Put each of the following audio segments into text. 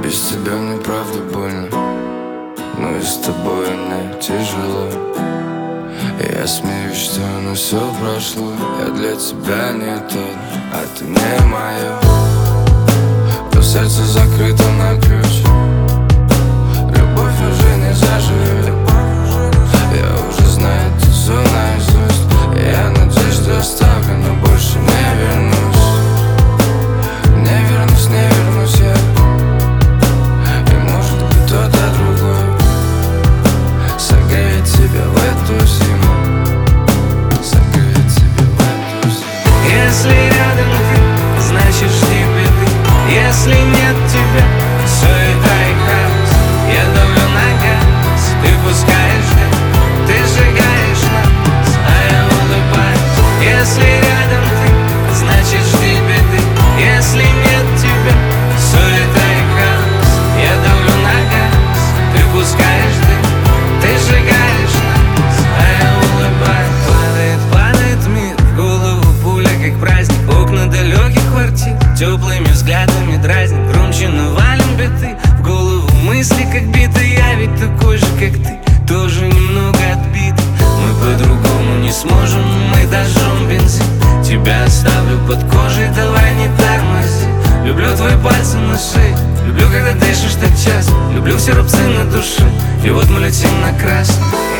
Без тебя мне правда больно, но и с тобой мне тяжело. Я смеюсь, что оно все прошло. Я для тебя не тот, а ты не мое. То сердце закрыто на ключ, любовь уже не заживет. Я уже знаю эту зону наизусть. Я надеюсь, что оставлю, но больше не вернусь. Не вернусь, не вернусь я. И может быть кто-то другой согреет тебя в эту зиму. Согреет тебя в эту зиму. Если рядом ты, значит жди беды. Если нет тебя, суета и хаос. Я давлю на газ, ты пускаешь дым, ты сжигаешь нас, а я улыбаюсь. Если рядом ты, значит жди беды. Если нет тебя, суета и хаос. Я давлю на газ, ты пускаешь дым, ты сжигаешь нас, а я улыбаюсь. Падает, падает мир, в голову пуля, как праздник. Окна далеких квартир теплыми взглядами дразнит. Громче навалим биты, в голову мысли как биты. Я ведь такой же, как ты, тоже немного отбит. Мы по-другому не сможем, мы дожжем бензин. Тебя оставлю под кожей, давай не тормози. Люблю твои пальцы на шее, люблю, когда дышишь так часто. Люблю все рубцы на душе, и вот мы летим на красный.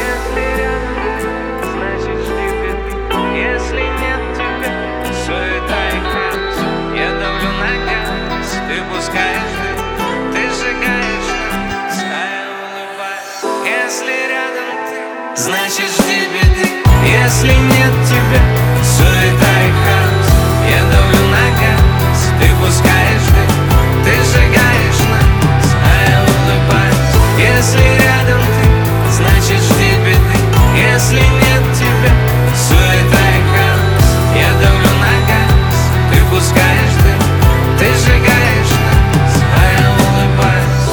Значит жди беды. Если нет тебя, суета и хаос. Я давлю на газ, ты пускаешь дым, ты сжигаешь нас, а я улыбаюсь. Если рядом ты, значит жди беды. Если нет тебя, суета и хаос. Я давлю на газ, ты пускаешь дым, ты сжигаешь нас, а я улыбаюсь. Если рядом ты, значит жди беды. Если нет тебя, суета и хаос. Я давлю на газ, ты пускаешь дым, ты сжигаешь нас, а я улыбаюсь.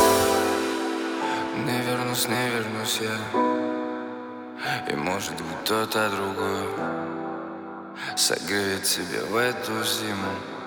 Не вернусь я. И может быть кто-то другой согреет тебя в эту зиму.